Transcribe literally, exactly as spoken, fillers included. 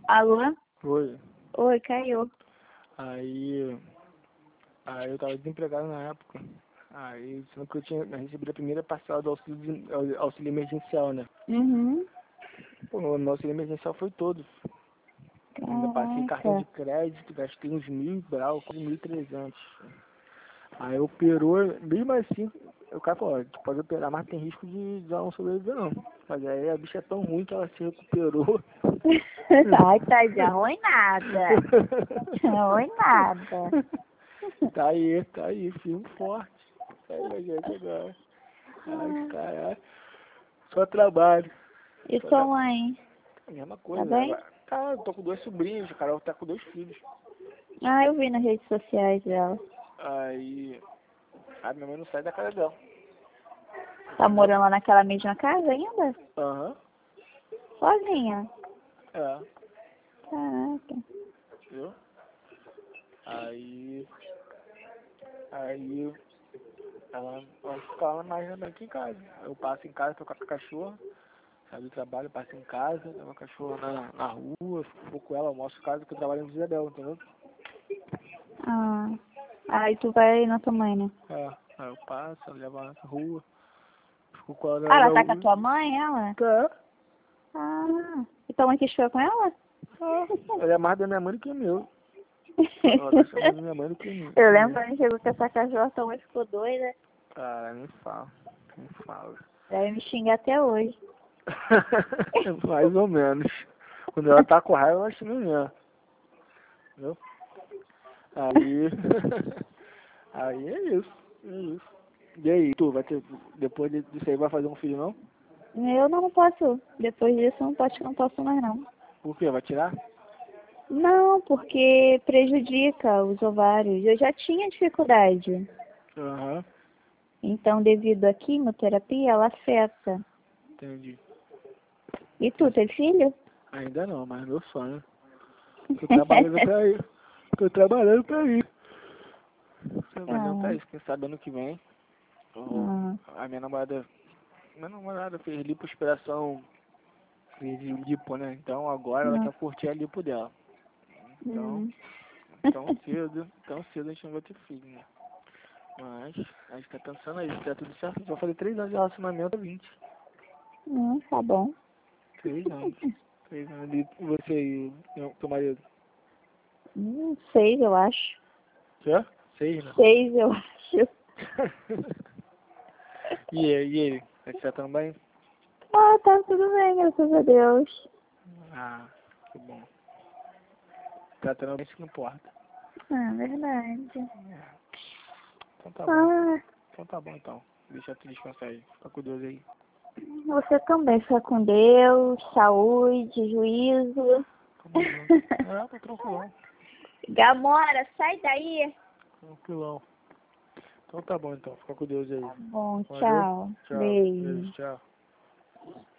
Alô? Oi. Oi, caiu. Aí, aí eu tava desempregado na época. Aí, sendo que eu tinha recebido a primeira parcela do auxílio, de- auxílio emergencial, né? Uhum. Pô, o meu auxílio emergencial foi todo. Ainda passei cartão de Caraca. crédito, gastei uns mil e brau, quase mil e trezentos. Aí operou, mesmo assim, o cara falou, ó, tu pode operar, mas tem risco de já não sobreviver não. Mas aí a bicha é tão ruim que ela se recuperou. Ai, tadinha, ruim nada. Ruim nada. Tá aí, tá aí, firme e forte. Tá aí a gente agora. Ai, caralho. Só trabalho. E Só sua tra... mãe? A mesma Tá coisa. bem? Agora, tá, eu tô com dois sobrinhos, o Carol tá com dois filhos. Ah, eu vi nas redes sociais dela. Aí, a minha mãe não sai da casa dela. Tá Entendeu? morando lá naquela mesma casa ainda? Aham. Sozinha? É, Caraca. viu? Aí, aí, ela, ela fica lá mais aqui em casa. Eu passo em casa, tô com a cachorra. Saio do trabalho, passo em casa, levo a cachorra na, na rua, fico com ela, almoço em casa, porque eu trabalho em Isabel, entendeu? Ah. Aí tu vai na tua mãe, né? É, aí eu passo, eu levo ela na rua, fico com ela Ah, na, ela na tá com a rua. tua mãe, ela? Tá. Ah. E tua mãe quis ficar com ela? Ah, ela é mais da minha mãe do que meu. Ela gosta mais da minha mãe do que mim. Eu Que lembro mim. quando chegou com essa cachorra, tua mãe ficou doida. Cara, nem fala, nem fala. Deve me xingar até hoje. Mais ou menos. Quando ela tá com raiva, ela xinga mesmo. Entendeu? Aí. Aí é isso. É isso. E aí, tu vai ter. Depois disso aí vai fazer um filho não? Eu não posso. Depois disso, eu não posso, não posso mais, não. Por quê? Vai tirar? Não, porque prejudica os ovários. Eu já tinha dificuldade. Aham, Então, devido à quimioterapia, ela afeta. entendi. E tu, teve filho? Ainda não, mas meu sonho. Tô trabalhando pra ir. Tô trabalhando pra ir. Trabalhando pra Ah, isso. Quem sabe ano que vem. eu- ah, a minha namorada. Minha namorada fez lipoaspiração. Fez lipo, né? Então agora ela ah, quer curtir a lipo dela. Então, hum, tão cedo, tão cedo a gente não vai ter filho, né? Mas a gente tá pensando aí, se der tudo certo, a gente vai fazer três anos de relacionamento, vinte. hum, tá bom. Três anos. Três anos. E você e o teu marido? Hum, seis, eu acho. Quê? Seis, né? Seis, eu acho. E ele, e ele? Tá te tratando bem? Ah, tá tudo bem, graças a Deus. Ah, que bom. Tratando bem, isso que não importa. Ah, verdade. Então tá bom. Ah, Então tá bom então. Deixa tu descansar aí. Fica com Deus aí. você também fica com Deus, saúde, juízo. Tamo junto. É, tá tranquilão. Gamora, sai daí. Tranquilão. Então tá bom então. Fica com Deus aí. Tá bom, Valeu. tchau. Tchau. Beijo, Beijo. tchau.